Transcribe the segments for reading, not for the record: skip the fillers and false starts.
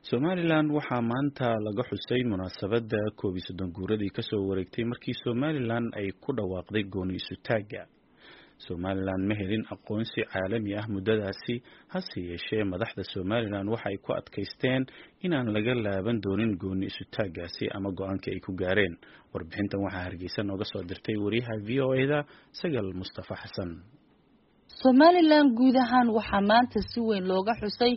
Somaliland waxaa maanta laga xusay munaasabadda 31 guuradii ka soo wareegtay markii Somaliland ay ku dhawaaqday gooni isu taagga. Somaliland ma helin aqoonsi caalami ah muddadaasi, hase yeeshee madaxda Somaliland waxa ay ku adkaysteen inaan laga laaban doonin gooni isu taaggaasi ama go'aankii ay ku gaareen. Warbixintan waxaa Hargeysa nooga soo dirtay wariyaha VOA-da Sagal Mustafa Xasan. Somaliland guud ahaan waxaa maanta si weyn looga xusay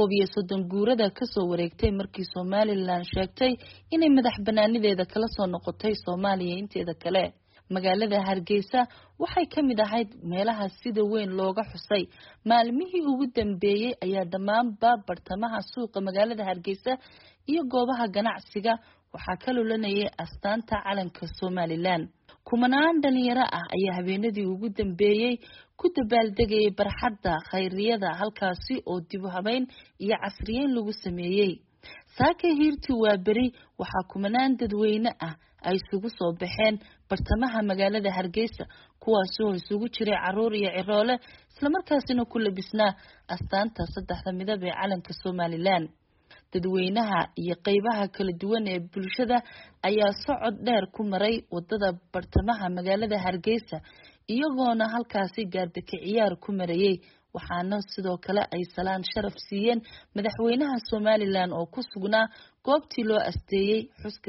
31 guurada ka soo wareegtay markii Somaliland sheegtay inay madax banaanideeda kala soo noqotay Soomaaliya inteeda kale. Magaalada Hargeysa waxay ka mid ahayd meelaha sida weyn looga xusay. Maalmihii ugu dambeeyay ayaa dhammaan bartamaha suuqa magaalada Hargeysa iyo goobaha ganacsiga waxaa ka lulanayay astaanta calanka Somaliland. Kumanaan dhalinyaro ah ayaa habeenadii ugu dambeeyay ku dabaaldegay barxadda khayriyada halkaasi oo dib u habeyn iyo casriyeyn lagu sameeyay. Saaka hiirti waa beri waxaa kumanaan dadweyne ah ay isugu soo baxeen bartamaha magaalada Hargeysa kuwaas oo isugu jiray caruur iyo ciroole isla markaasina ku labisnaa astaanta saddexda midab ee calanka Somaliland. Dadweynaha iyo qaybaha kala duwan ee bulshada ayaa socod dheer ku maray wadada bartamaha magaalada Hargeysa iyagoona halkaasi gaardika ciyaar ku marayay waxaana sidoo kale ay salaan sharaf siiyeen madaxweynaha Somaliland oo ku sugnaa goobtii loo asteeyay xuska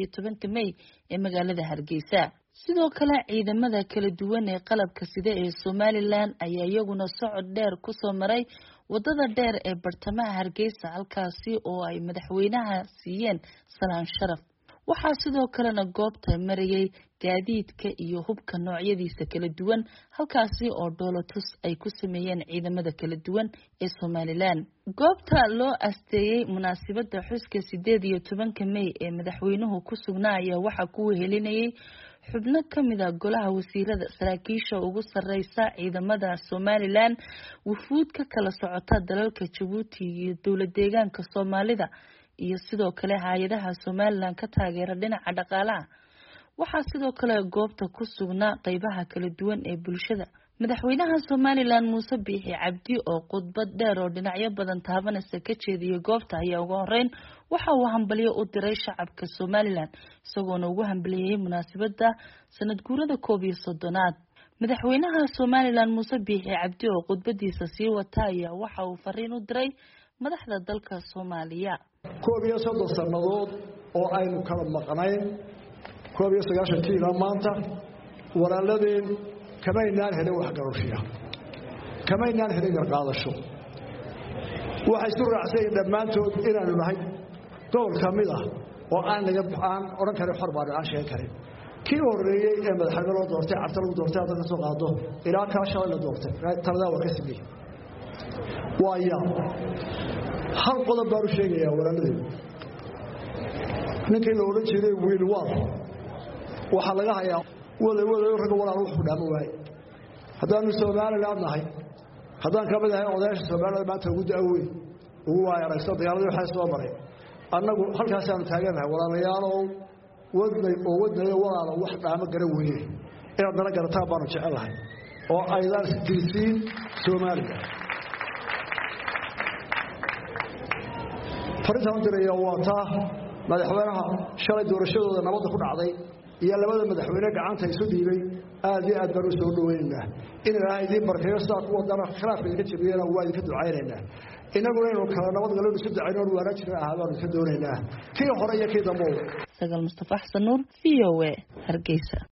18 May ee magaalada Hargeysa. Sidoo kale ciidamada kala duwan ee qalabka sida ee Somaliland ayaa iyaguna socod dheer ku soo maray wadada dheer ee bartamaha Hargeysa halkaasi oo ay madaxweynaha siiyeen salaan sharaf. waxaa sidoo kalena goobta marayay gaadiidka iyo hubka noocyadiisa kala duwan halkaasi oo dowlatus ay ku sameeyeen ciidamada kala duwan ee Somaliland. Goobta loo asteeyay munaasabadda xuska 18 May ee madaxweynuhu ku sugnaaya waxa ku wehelinayay xubno kamid ah golaha wasiirada saraakiisha ugu sareysa ciidamada Somaliland wufuud ka kala socota dalalka Djibouti iyo dowlad deegaanka Soomaalida iyo sidoo kale hay'adaha Somaliland ka taageera dhinaca dhaqaalaha. Waxaa sidoo kale goobta ku sugnaa qaybaha kala duwan ee bulshada. Madaxweynaha Somaliland Muuse Biixi Cabdi oo khudbad dheer oo dhinacyo badan taabanaysa ka jeediyay goobta ayaa ugu horeyn waxa uu hambalyo u diray shacabka Somaliland isagoo ugu hambaliyay munaasabadda sanad guurada 31aad. Madaxweynaha Somaliland Muuse Biixi Cabdi oo khudbadiisa sii wata ayaa waxa uu fariin u diray madaxda dalka Soomaaliya. 31 sanadood oo aynu kala maqnayn 19 ilaa maanta walaaladeen kamaynaan helin wax garashiya kamaynaan helin qaadasho waxay soo raacsan dhamaantood inaanu nahay gobol kamid ah oo aan laga baxaan oran karo xarbaan aan sheeg karin kii horeeyay ee madaxweyne loo doortay cabta lagu doortay hadda soo qaado ilaa ka shalay la doortay talada waa ka sameeyay waaya hal qodob baa u sheegaya walaaladeen ninkii la oran jiray wiil waa waxa laga hayaa wada rag walaal wax dhaamo waay hadaan Somaliland nahay hadaan ka mid ahay odayaasha Somaliland maanta ugu daaway ugu waay aragso dagaaladii waxa soo maray annagu halkaas aan taaganahay walaalayaalow wadnay walaal wax dhaamo garan weeye inaad nala garataa baan jecelahay oo aydan isdiisiin Soomaaliya fariintan diraya waata madaxweynaha shalay doorashadooda nabad ku dhacday iyo labada madaxweyne gacanta isu dhiibay aad iyo aad baan u soo dhaweynaa in Ilaahay idin barkeeyo saad u wadana khilaafka ka jabiyana waa idin ka ducaynaynaa inaguna inuu kala nabad galo isu ducayno wanaajina ahaabaan ka doonaynaa kii hore iyo kii dambe. Sagal Mustafa Xasan Nuur VOA Hargeysa.